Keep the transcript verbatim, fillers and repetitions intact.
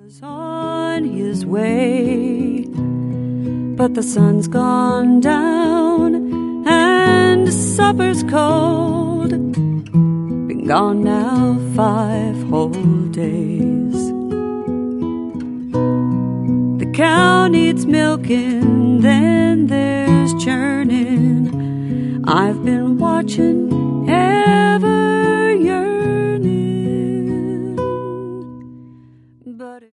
was on his way, but the sun's gone down and supper's cold. Been gone now five whole days. The cow needs milking, then there's churning. I've been watching ever